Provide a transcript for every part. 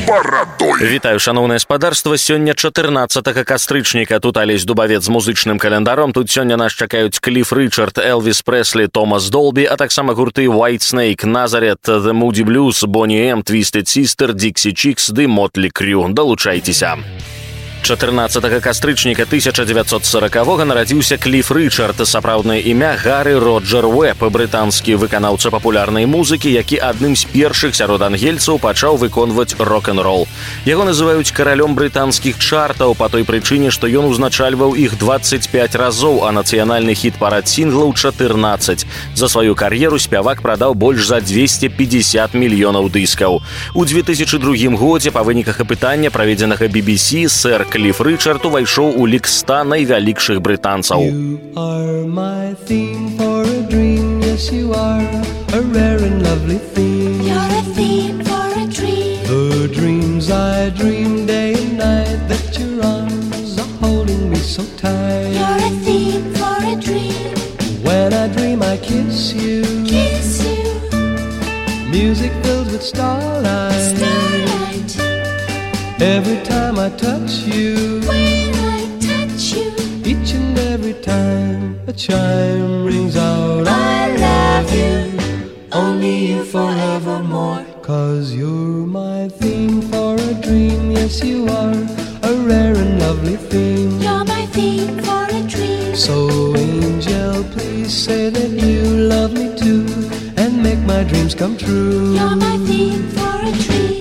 барадой. Вітаю, шаноўнае спадарства. Сёння 14 кастрычніка. Тут Алесь Дубавец з музычным календаром. Тут сёння нас чакаюць Кліф Річард, Элвіс Прэслі, Томас Долбі, а таксама гурты Whitesnake, Назарет, The Moody Blues, Bonnie M, Twisted Sister, Dixie Chicks ды Motley Crue. Далучайцеся. 14 кастрычніка 1940-го нарадзіўся Кліф Річард, сапраўднае імя Гары Роджер Уэб, брытанскі выканаўца папулярнай музыкі, які адным з першых сярод ангельцаў пачаў выконваць рок-н-рол. Яго называюць каралём брытанскіх чартаў па той прычыне, што ён узначальваў іх 25 разоў, а нацыянальны хіт-парад сінглаў 14. За сваю кар'еру спявак прадаў больш за 250 мільёнаў дыскаў. У 2002 годзе па выніках апытання, праведзенага BBC, сэр Кліф Річард увайшоў у лік 100 найвялікшых брытанцаў. You are my theme for a dream, yes you are a rare and lovely theme. You're a theme for a dream. The dreams I dream day and night, that your arms are holding me so tight. You're a theme for a dream. When I dream I kiss you, Kiss you, music filled with starlight. starlight. Every time I touch you, When I touch you, each and every time a chime rings out, I love you, only you forevermore. 'Cause you're my theme for a dream, yes you are a rare and lovely theme. You're my theme for a dream. So angel, please say that you love me too, and make my dreams come true. You're my theme for a dream.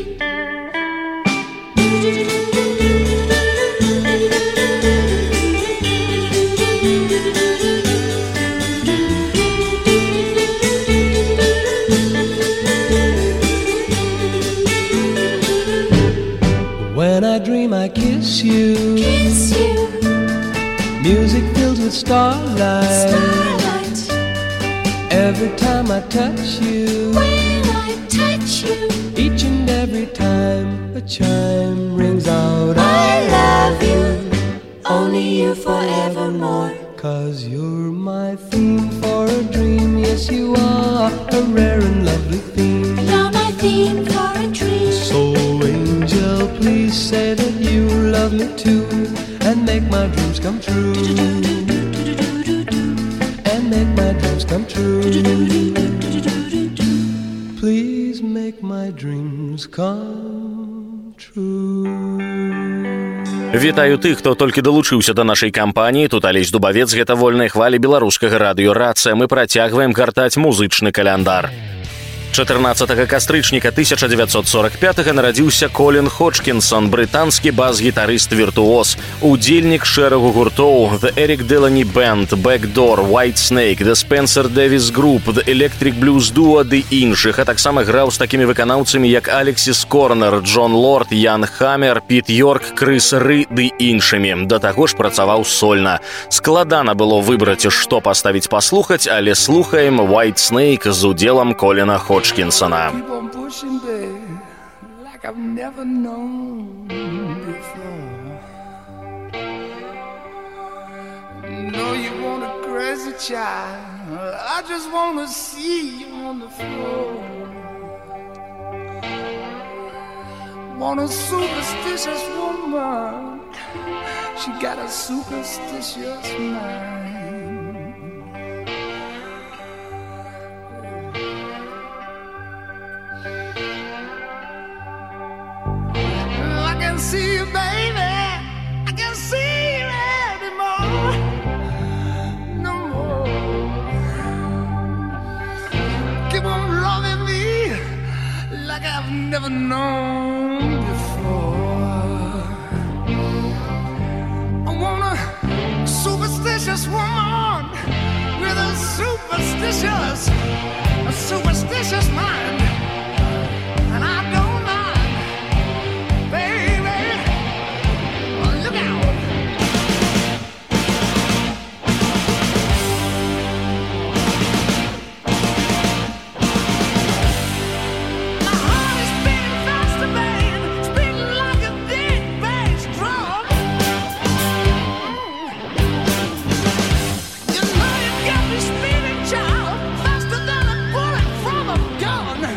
When I dream I kiss you, Kiss you, music filled with starlight. starlight. Every time I touch you, When I touch you, each and every time a chime rings out, I love you, only you forevermore. 'Cause you're my theme for a dream, yes you are a rare and lovely theme. You're my theme for a dream. So angel, please say that you love me too, and make my dreams come true. And make my dreams come true. Please make my dreams come true. Вітаю тых, хто толькі далучыўся да нашай кампаніі. Тут Алесь Дубавец, гэта вольныя хвалі беларускага радыё «Рацыя». Мы працягваем гартаць музычны каляндар. 14 кастрычніка 1945-го нарадзіўся Колін Ходжкінсон, брытанскі бас-гітарыст-віртуоз, удзельнік шэрагу гуртоў The Eric Delany Band, Backdoor, Whitesnake, The Spencer Davis Group, The Electric Blues Duo ды іншых, а таксама граў з такімі выканаўцамі, як Алексіс Корнер, Джон Лорд, Ян Хаммер, Піт Йорк, Крыс Ры ды іншымі. Да таго ж працаваў сольна. Складана было выбраць, што паставіць паслухаць, але слухаем Whitesnake з удзелам Коліна Ходжкінсона. Keep on pushing, babe, like I've never known before. No, you want a crazy child, I just want to see you on the floor. Want a superstitious woman, she got a superstitious mind. See you, baby, I can't see you anymore, no more. Keep on loving me like I've never known before. I want a superstitious woman with a superstitious mind, and I don't mind, baby. Look out. My heart is beating faster, babe, beating like a big bass drum. You know you got me spinning, child, faster than a bullet from a gun.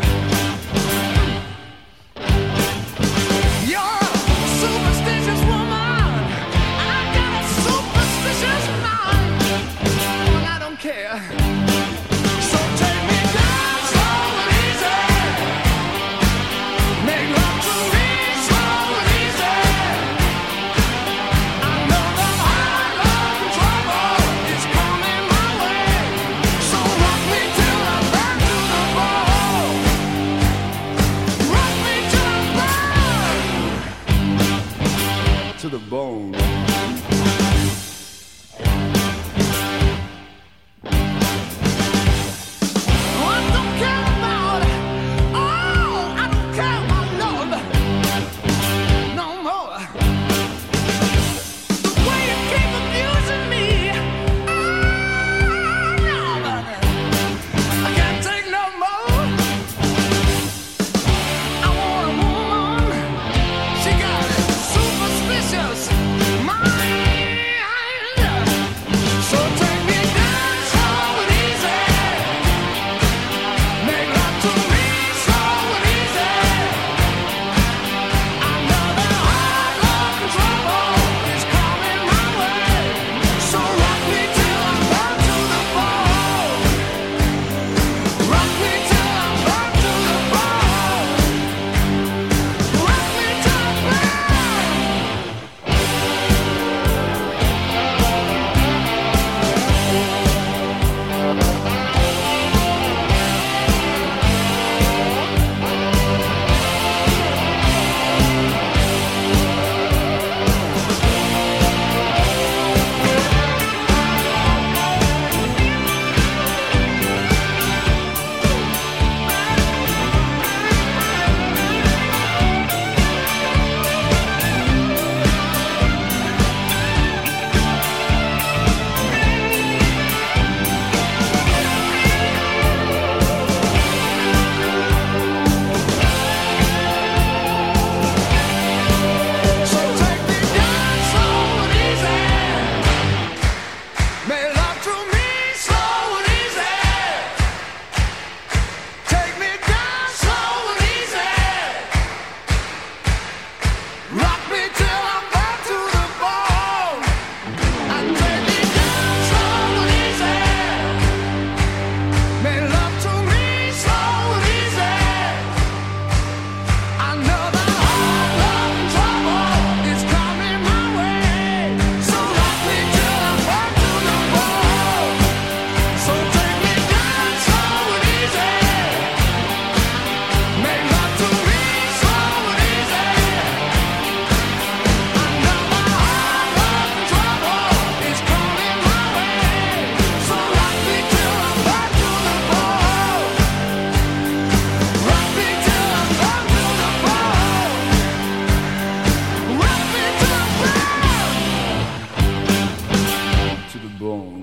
bone.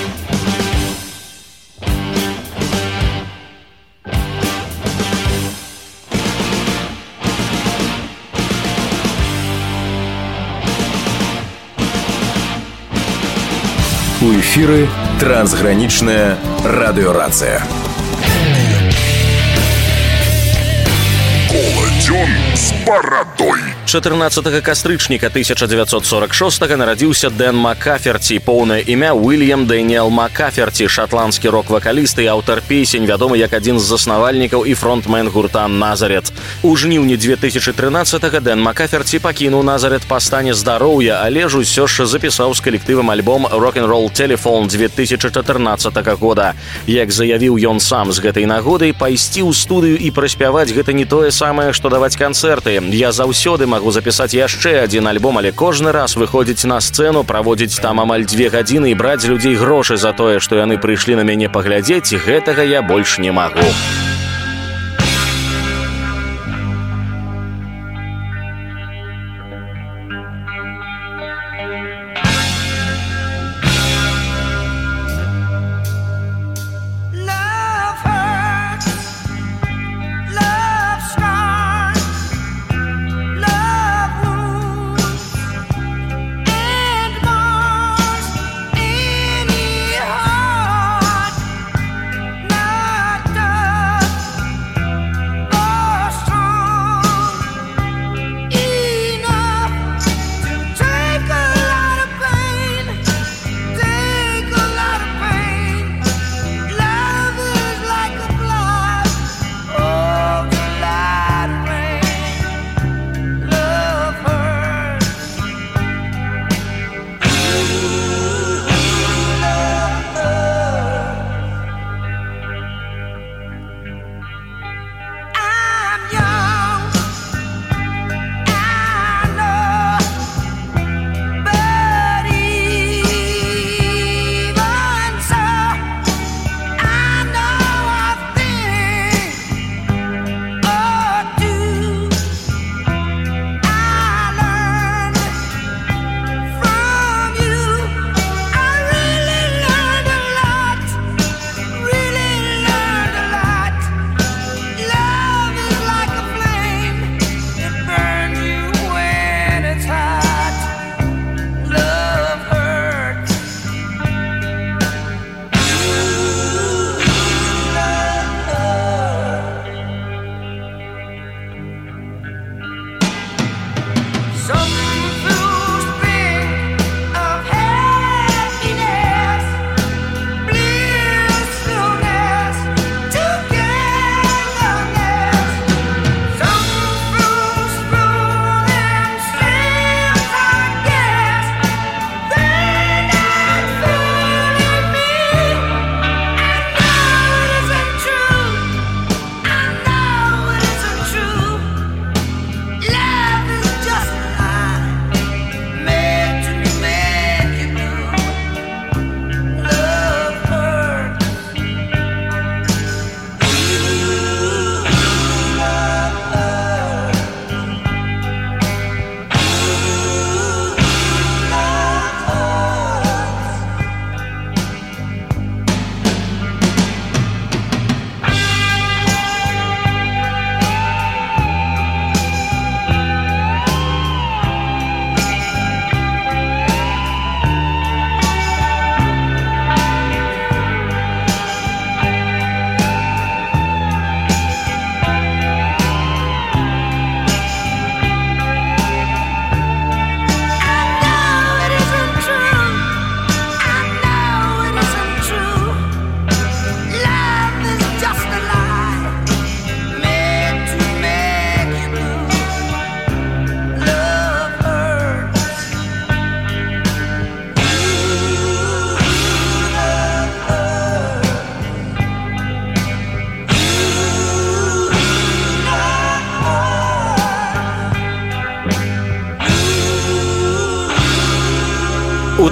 У эфіры трансгранічная радыёрацыя. Коладзён з барадой. 14 кастрычніка 1946 нарадзіўся Дэн Макаферці, поўнае імя Уильям Дэніэл Макаферці, шатландскі рок-вакаліст і аўтар песень, вядомы як адзін з заснавальнікаў і фронтмен гурта «Назарет». У жніўні 2013-га Дэн Макаферці пакінуў «Назарет» па стане здароўя, але ж усё ж запісаў з калектывам альбом «Rock'n'Roll Telephone» 2014 года. Як заявіў ён сам з гэтай нагодай, пайсці ў студыю і праспяваць гэта не тое самае, што даваць канцэрты. Я заўсёды магу запісаць яшчэ адзін альбом, але кожны раз выходзіць на сцэну, праводзіць там амаль 2 гадзіны і браць людзей грошы за тое, што яны прыйшлі на мяне паглядзець, гэтага я больш не магу.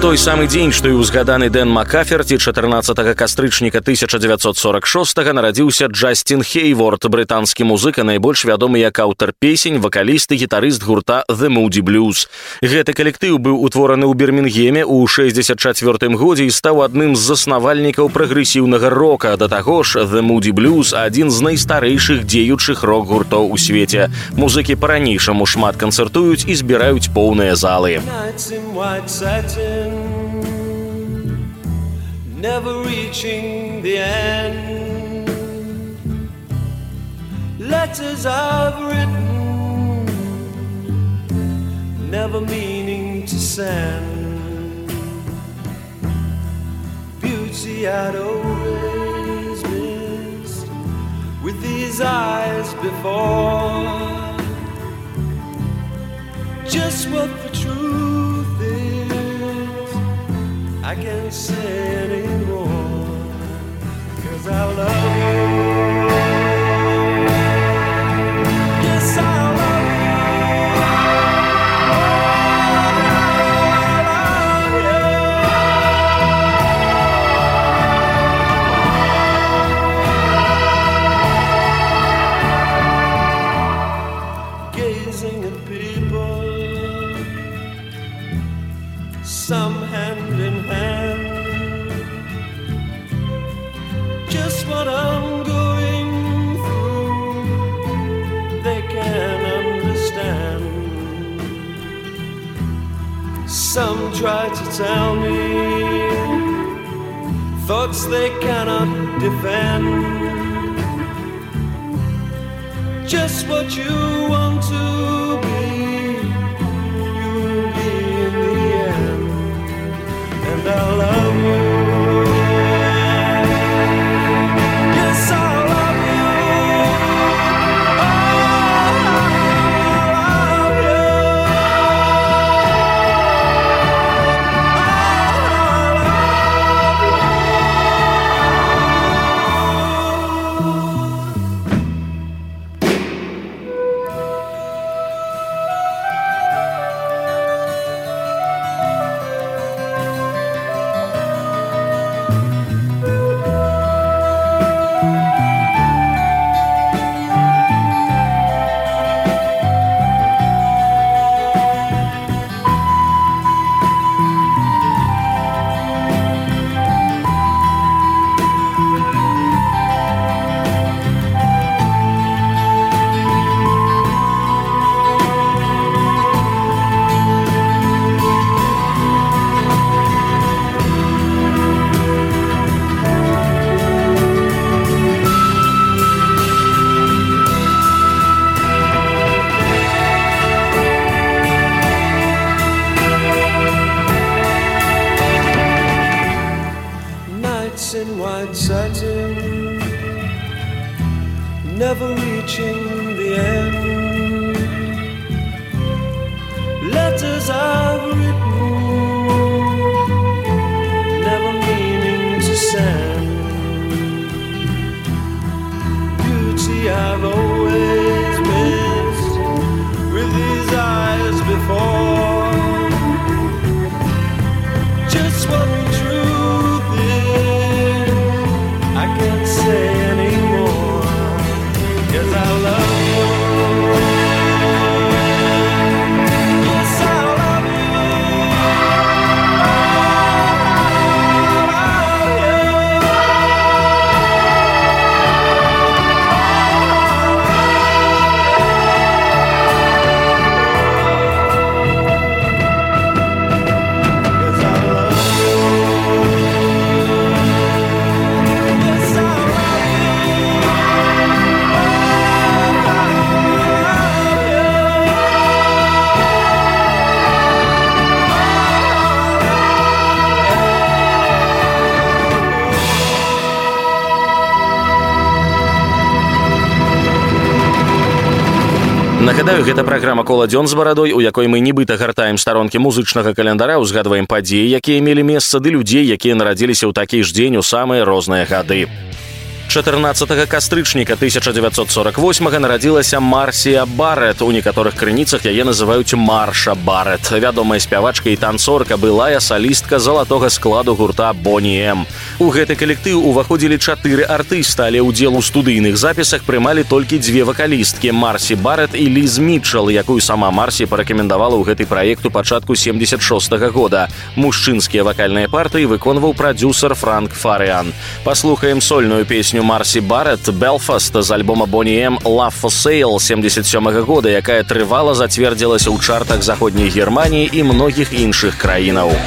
той самы дзень, што і ўзгаданы Дэн Макаферці, 14 кастрычніка 1946 нарадзіўся Джастин Хейворд, брытанскі музыка, найбольш вядомы як аўтар песень, вакаліст і гітарыст гурта The Moody Blues. Гэты калектыў быў утвораны ў Бірмінгеме ў 1964 годзе і стаў адным з заснавальнікаў прагрэсіўнага рока. Да таго ж, The Moody Blues – адзін з найстарэйшых дзеючых рок-гуртоў у свеце. Музыкі па-ранейшаму шмат канцэртуюць і збіраюць поўныя залы. Never reaching the end. Letters I've written, never meaning to send. Beauty I'd always missed with these eyes before. Just what the truth is, I can't say anymore, 'cause I love you. Yes, I love you. Gazing at people, some hand in hand, just what I'm going through, they can understand. Some try to tell me thoughts they cannot defend. Just what you want to be, you'll be in the end. And I love you. Yes, I love you. Oh, I love you. In white satin, never reaching the end. Letters I've written, never meaning to send. Beauty I've always missed with these eyes before. Just what the truth is, I can't say anymore, 'cause I love you. Yes, I love you. Нагадаю, гэта праграма «Кола дзён з барадой», у якой мы нібыта гартаем старонкі музычнага календара, узгадваем падзеі, якія мелі месца, ды людзей, якія нарадзіліся ў такі ж дзень у самыя розныя гады. 14 кастрычніка 1948 нарадзілася Марсія Барэт. У некаторых крыніцах яе называюць Марша Барэт. Вядомая спявачка і танцорка, былая салістка залатога складу гурта Boney M. У гэты калектыў уваходзілі 4 артыста, але ўдзел у студыйных запісах прымалі толькі 2 вакалісткі – Марсі Барэт і Ліз Мітчелл, якую сама Марсі парэкамендавала ў гэты праект у пачатку 76-го года. Мужчынскія вакальныя партыі выконваў прадзюсар Франк Фарыан. Паслухаем сольную песню Марсі Барэт «Belfast» з альбома Boney M «Love for Sale» 77-го года, якая трывала зацвердзілася ў чартах заходняй Германіі і многіх іншых краінаў.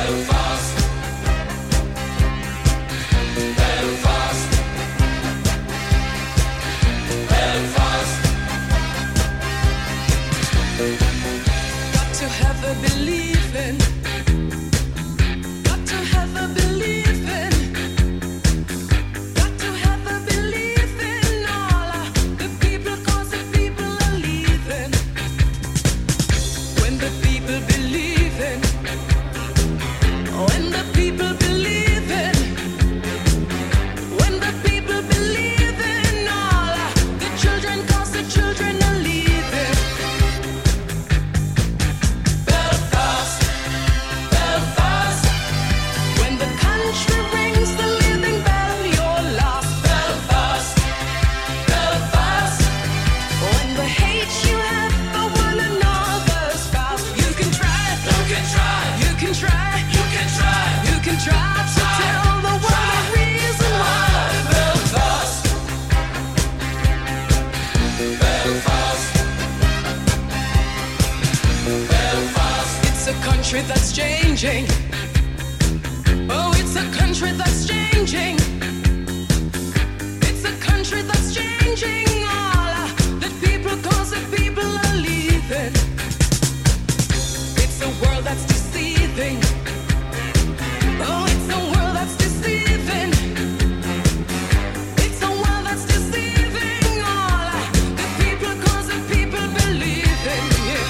country that's changing. Oh, it's a country that's changing. It's a country that's changing. All the people, cause the people are leaving. It's a world that's deceiving. Oh, it's a world that's deceiving. It's a world that's deceiving. All the people, cause the people believe in you.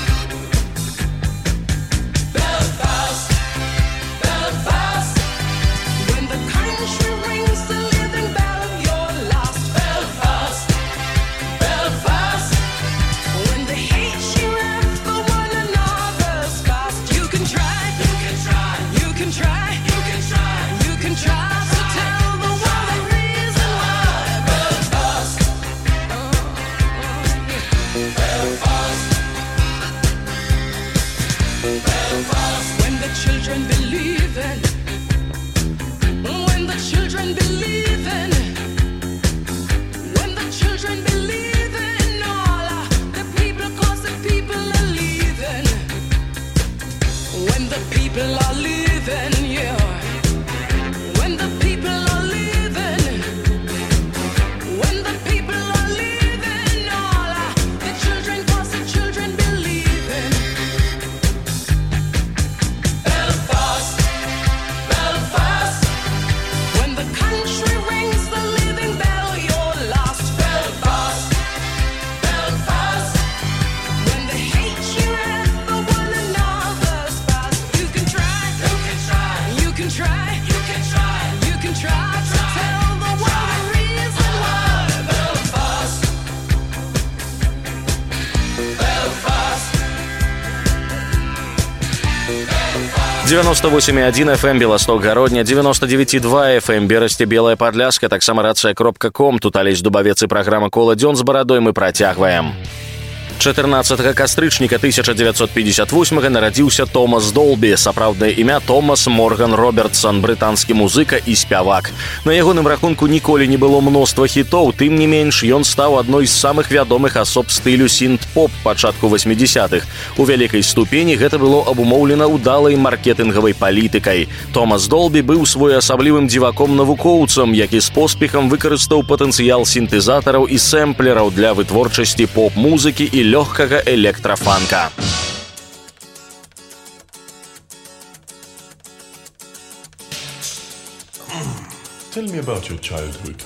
Belfast, Belfast. When the country rings the living bell, you're lost. Belfast, Belfast. When they hate you and for one another's past, you can try, you can try, you can try, you can try, you can try to tell the world the reason why. Belfast, Belfast, Belfast. When the children believe in, when the children believe in, when the children believe in all the people, cause the people are leaving. When the people are leaving, yeah. When the people are leaving, when the people are leaving, all the children, cause the children believe in. Belfast, Belfast. When the country rings the living bell, you're lost. Belfast, Belfast. When they hate you and for one another's past, you can try, you can try, you can try, you can try, you can try to tell the world the reason why. Belfast, Belfast, Belfast. 98,1 FM Белосток Городня, 99,2 FM Берасці Белая Падляска, таксама рацыя.ком. Тут Алесь Дубавец і праграма «Кола дзён» з барадой мы працягваем. 14 кастрычніка 1958 нарадзіўся Томас Долбі, сапраўднае імя Томас Морган Робертсон, брытанскі музыка і спявак. На ягоным рахунку ніколі не было мноства хітоў, тым не менш ён стаў адной з самых вядомых асоб стылю сінт-поп пачатку 80-х. У вялікай ступені гэта было абумоўлена ўдалай маркетынгавай палітыкай. Томас Долбі быў своеасаблівым дзіваком-навукоўцам, які з поспехам выкарыстаў патэнцыял сінтэзатараў і сэмплераў для вытворчасці поп-музыкі і лёгкага электрафанка. Tell me about your childhood.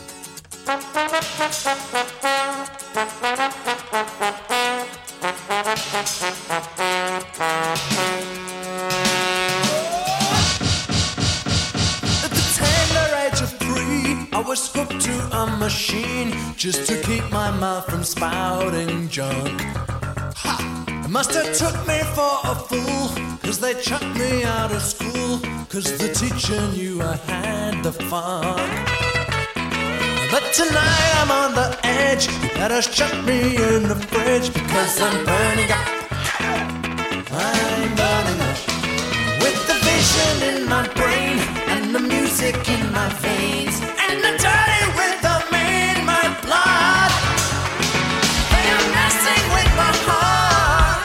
At the tender age of 3, I was hooked to a machine just to keep my mouth from spouting junk. Ha! Must have took me for a fool, 'cause they chucked me out of school, 'cause the teacher knew I had the fun. But tonight I'm on the edge, you better shut me in the fridge, because I'm burning up. I'm burning up. With the vision in my brain and the music in my veins and the dirty rhythm in my blood. They are messing with my heart,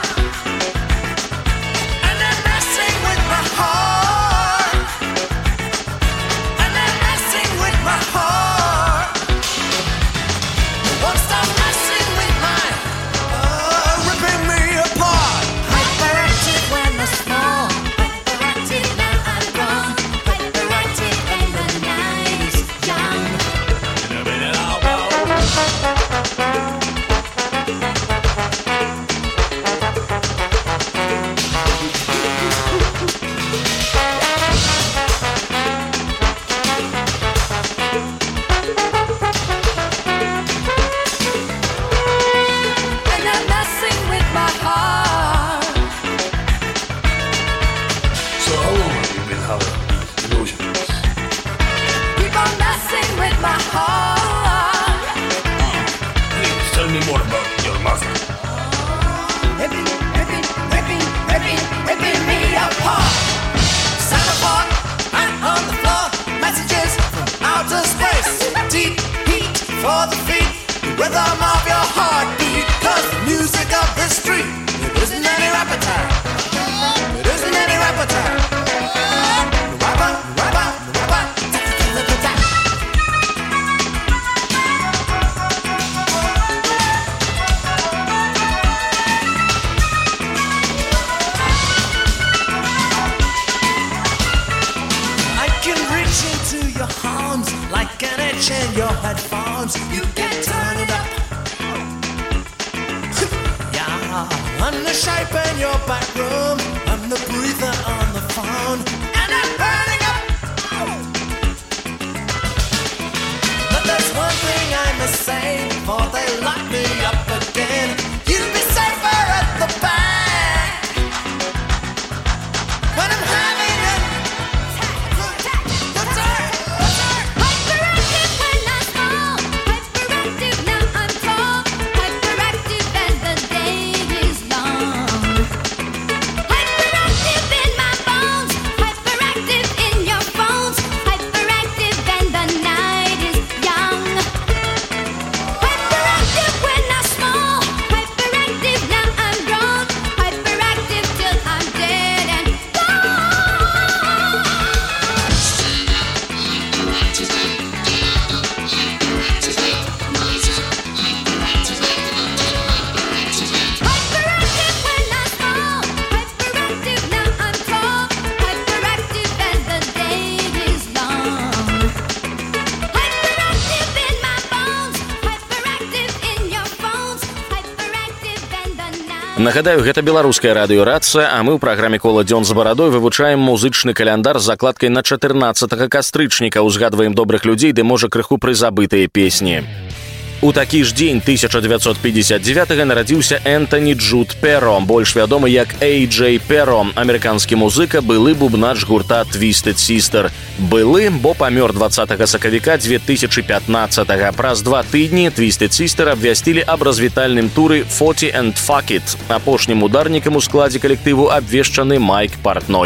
and they're messing with my heart, and they're messing with my heart. They won't stop messing with my ripping me apart. Hyperactive when I'm small, hyperactive now I'm grown, hyperactive when the night is young. And they're messing with my heart. So how long have you been having these illusions? Keep on messing with my heart. Please tell me more about your mother. Ripping me apart. Sound apart, I'm on the floor. Messages from outer space. Deep heat for the feet. The rhythm of your heartbeat. 'Cause the music of the street, it isn't any appetite. It isn't any appetite. Rapper. I can reach into your arms like an itch in your headphones. You can turn it up. Yeah, I'm the shape in your back room. I'm the breather on the phone, and I'm burning up. But there's one thing I must say before they lock me up again. You'll be safer at the back when I'm having a good time. Hyperactive when I'm small, hyperactive now I'm tall, hyperactive as the day is long. Hyperactive in my bones, hyperactive in your phones, hyperactive and the night is young. Hyperactive when I'm small, hyperactive now I'm grown, hyperactive till I'm dead and gone. Hyperactive when I'm small, hyperactive now I'm tall, hyperactive as the day is long. Hyperactive in my bones, hyperactive in your phones, hyperactive and the night. Нагадаю, гэта беларуская радыёрацыя, а мы ў праграме «Кола дзён з барадой» вывучаем музычны каляндар з закладкай на 14 кастрычніка, узгадваем добрых людзей, ды можа крыху прызабытыя песні. У такі ж дзень 1959 нарадзіўся Энтоні Джуд Перро, больш вядомы як A.J. Перро, амерыканскі музыка, былы бубнач гурта Twisted Sister. Былы, бо памёр 20 сакавіка 2015. Праз 2 тыдні Twisted Sister абвясцілі аб развітальным туры 40 and Fuck It. Апошнім ударнікам у складзе калектыву абвешчаны Майк Партной.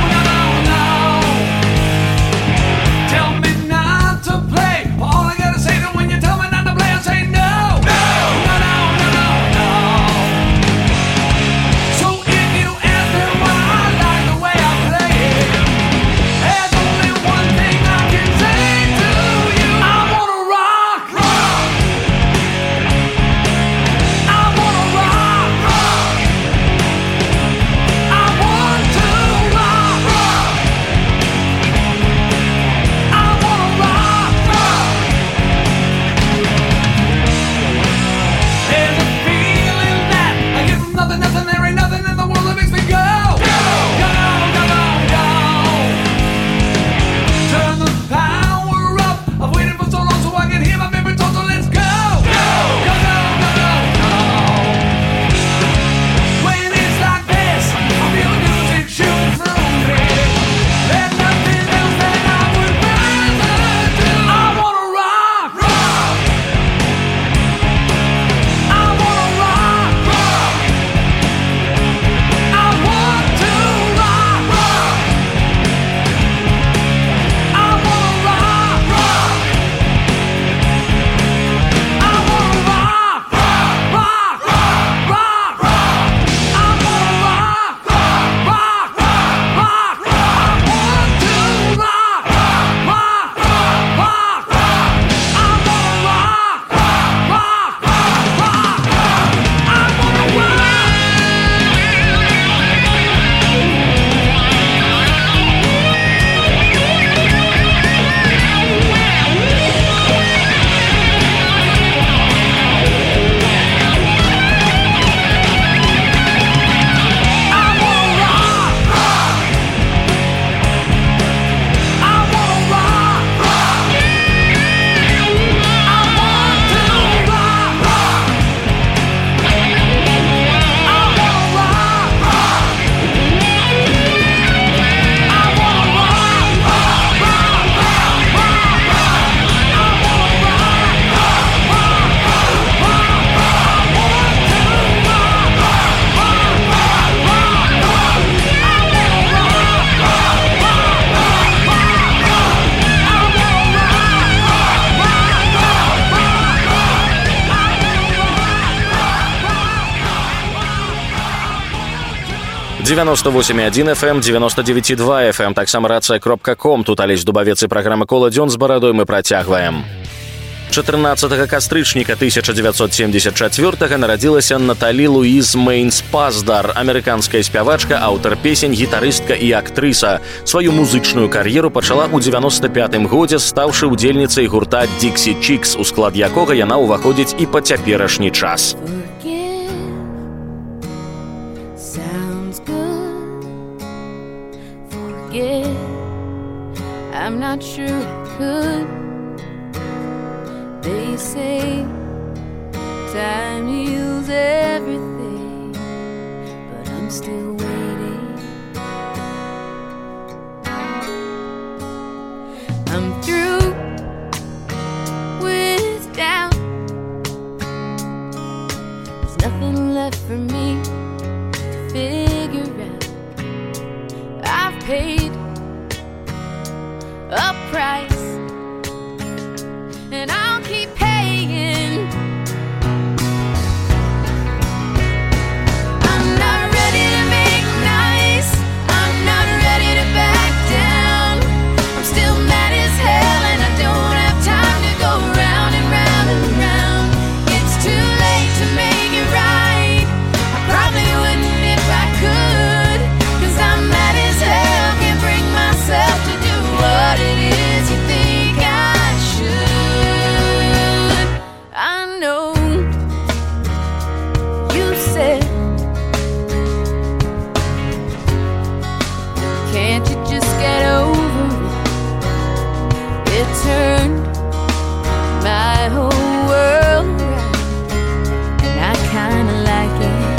Tell me not to play. All I gotta say 98,1 FM, 99,2 FM, таксама рацыя.ком. Тут Алесь Дубавец і праграма «Кола дзён» з барадой мы працягваем. 14 кастрычніка 1974 нарадзілася Наталі Луіз Мейнс-Паздар, амерыканская спявачка, аўтар песень, гітарыстка і актрыса. Сваю музычную кар'еру пачала ў 95-м годзе, стаўшы удзельніцай гурта Dixie Chicks, у склад якога яна ўваходзіць і па цяперашні час. I'm not sure I could. They say time heals everything, but I'm still waiting. I'm through with doubt. There's nothing left for me to figure out. I've paid a price, and I'll keep paying. I'm not ready to make nice. I'm not ready to back down. I'm still mad as hell, and I don't have time to go round and round and round. It's too late to make it right. I probably wouldn't if I could, 'cause I'm mad as hell, can't bring myself to do what it is you think I should. I know you said, can't you just get over it? It turned my whole world around, and I kinda like it.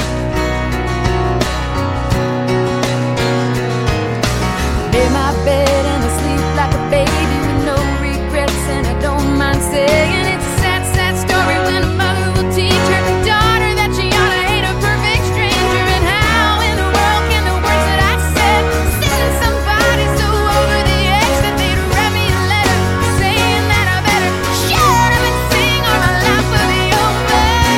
Made my bed and I sleep like a baby with no regrets, and I don't mind saying it's a sad, sad story when a mother will teach her daughter that she ought to hate a perfect stranger. And how in the world can the words that I said send somebody so over the edge that they'd write me a letter saying that I better shut up and sing or my life will be over.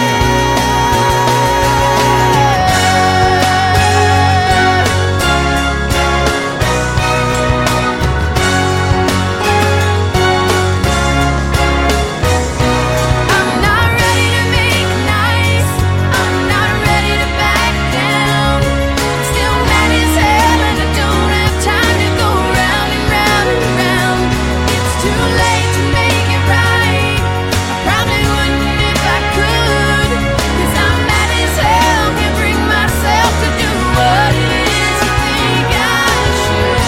I'm not ready to make nice. I'm not ready to back down. I'm still mad as hell, and I don't have time to go round and round and round. It's too late to make it right. I probably wouldn't if I could, 'cause I'm mad as hell, can't bring myself to do what it is you think I should.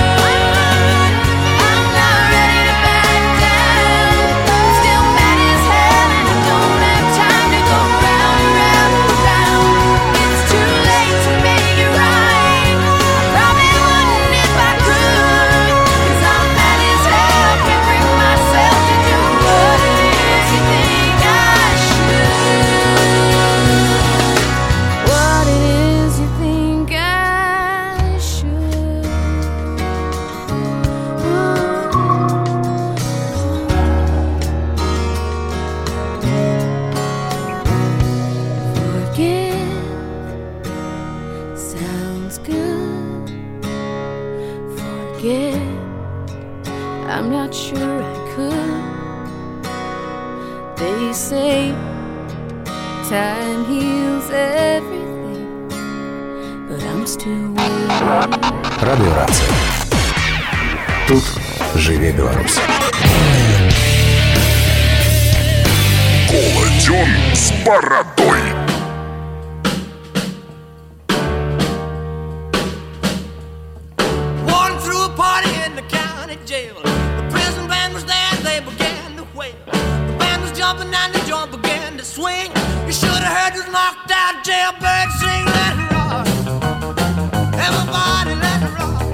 I'm not ready to back down. I'm still mad as hell, and I don't have time to go round and round and round. It's too late to make it right. I probably wouldn't if I could, 'cause I'm mad as hell, can't bring myself to do what it is you think I should. What it is you think I should. Forgive sounds good. Forget, I'm not sure I could. They say time heals everything, but I'm still waiting. Радыёрацыя. Тут жыве Беларусь. Кола дзён з барадой. Walking through a party in the county jail. The prison band was there, they began to wail. The band was jumping and the joint began to swing. You should have heard this knocked out jailbird sing, let it rock. Everybody let it rock.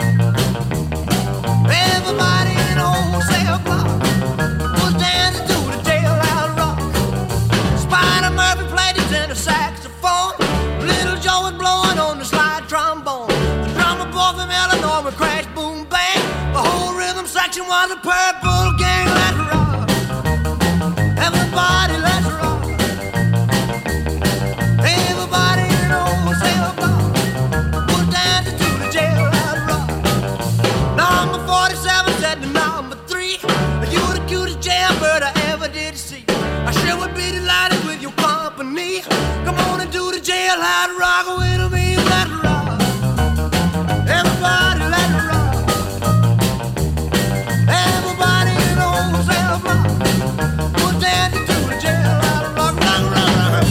Everybody in the whole cell block was dancing to the jailhouse rock. Spider Murphy played his tenor saxophone. Little Joe was blowing on the slide trombone. The drummer boy from Illinois would crash, boom, bang. The whole rhythm section was a purple gang. Let's rock. Everybody, let's rock. Everybody in the whole cell block Come on and do the jailhouse rock with me, let it rock. Everybody let it rock. Everybody in the whole cell block. We're dancing to the jailhouse rock, rock, rock, rock.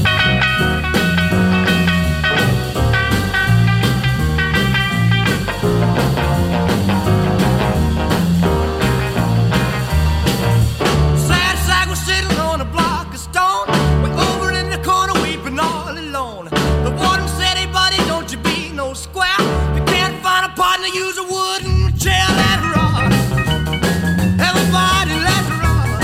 Sad sack was sitting on a block of stone. Way over in the corner weeping all alone. The warden said, hey buddy, don't you be no square. If you can't find a partner, use a wooden chair. Let it rock. Everybody let it rock.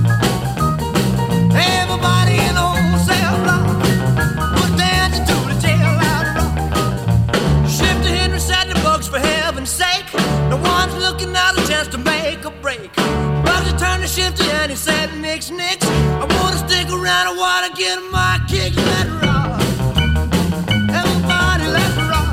Everybody in the whole cell block was dancing to the jailhouse rock. Shifter Henry said the bugs for heaven's sake. No one's looking out a chance to make a break. Bugsy turned to Shifter and he said, Nix, Nix, I wanna stick around, I wanna get my kicks. Let it rock. Everybody let it rock.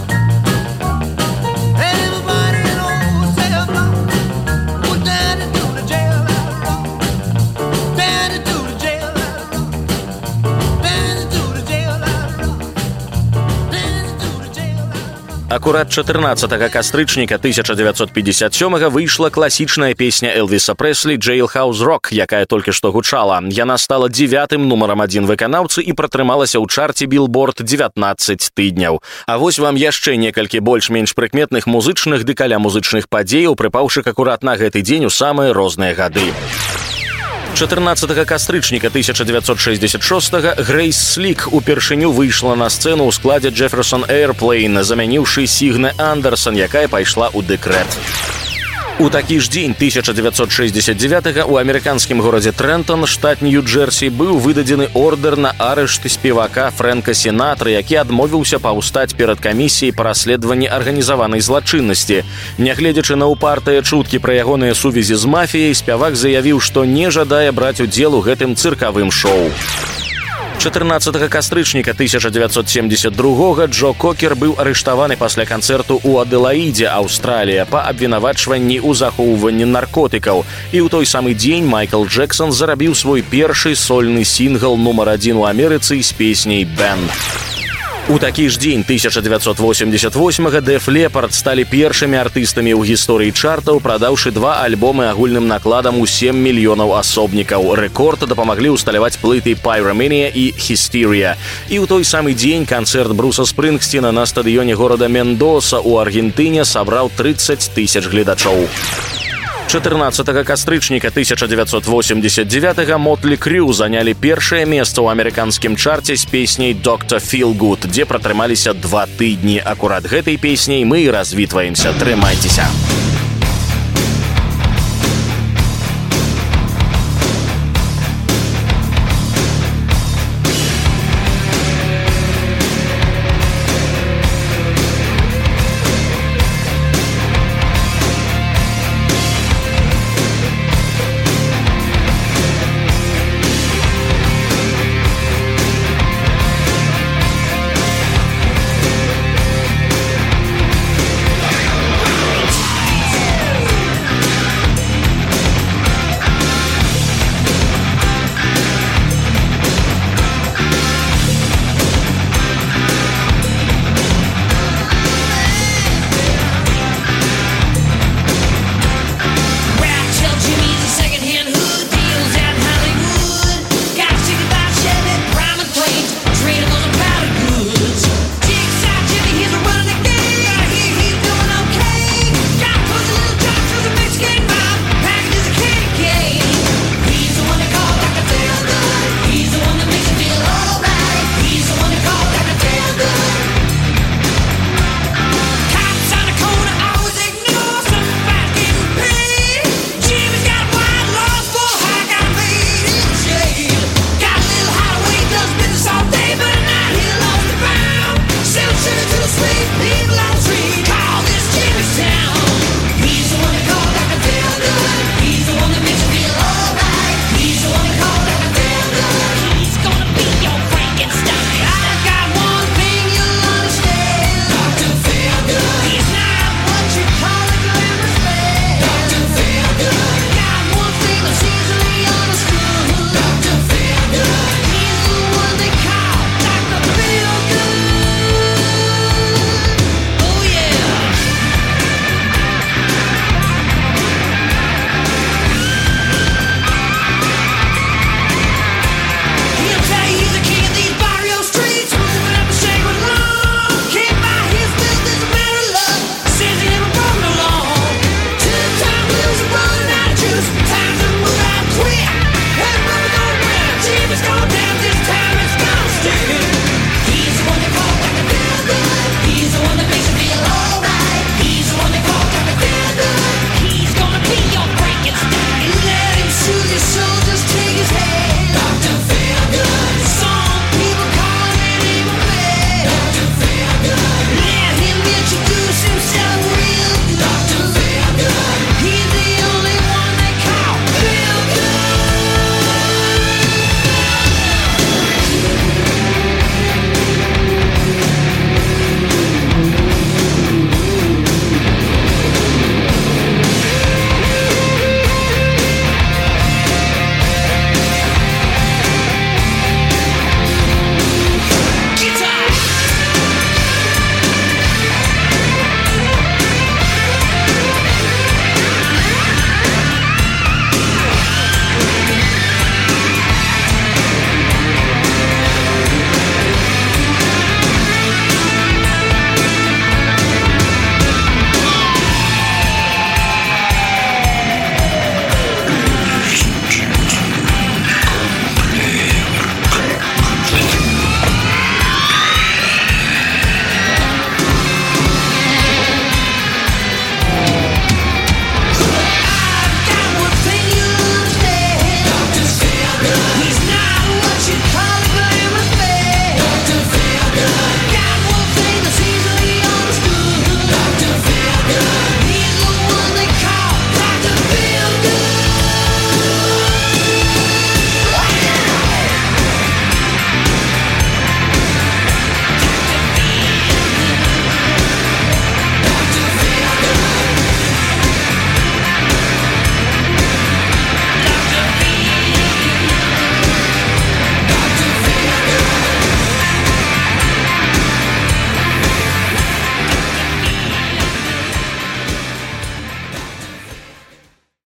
Everybody in the whole cell block was dancing to the jailhouse rock. Dancing to the jailhouse rock. Dancing to the jailhouse rock. Dancing to the jailhouse rock. Акурат 14 кастрычніка 1957 выйшла класічная песня Элвіса Прэслі «Jailhouse Rock», якая толькі што гучала. Яна стала 9-м нумарам 1 выканаўцы і пратрымалася ў чарце Billboard 19 тыдняў. А вось вам яшчэ некалькі больш-менш прыкметных музычных ды каля музычных падзеяў, прыпаўшых акурат на гэты дзень у самыя розныя гады. 14 кастрычніка 1966 Грэйс Слік упершыню выйшла на сцэну ў складзе Jefferson Airplane, замяніўшы Сігне Андерсон, якая пайшла ў дэкрэт. У такі ж дзень 1969 у амерыканскім горадзе Трэнтон, штат Нью-Джерсі, быў выдадзены ордэр на арышт спевака Фрэнка Сінатры, які адмовіўся паўстаць перад камісіяй па расследаванні арганізаванай злачыннасці. Нягледзячы на упартыя чуткі пра ягоныя сувязі з мафіяй, спявак заявіў, што не жадае браць удзел у гэтым цыркавым шоу. 14 кастрычніка 1972 Джо Кокер быў арыштаваны пасля канцэрту ў Аделаідзе, Аўстралія, па абвінавачванні ў захоўванні наркотыкаў. І ў той самы дзень Майкл Джексон зарабіў свой першы сольны сінгл нумар 1 у Амерыцы з песняй «Band». У такі ж дзень 1988 Def Leppard сталі першымі артыстамі ў гісторыі чартаў, прадаўшы 2 альбомы агульным накладам у 7 мільёнаў асобнікаў. Рэкорд дапамаглі ўсталяваць плыты Pyromania і Hysteria. І ў той самы дзень канцэрт Бруса Спрынгсціна на стадыёне горада Мендоса ў Аргентыне сабраў 30 000 гледачоў. 14 кастрычніка 1989 Мотлі Крю занялі першае месца ў амерыканскім чарце з песняй «Dr. Feelgood», дзе пратрымаліся 2 тыдні. Акурат гэтай песняй мы і развітваемся. Трымайцеся!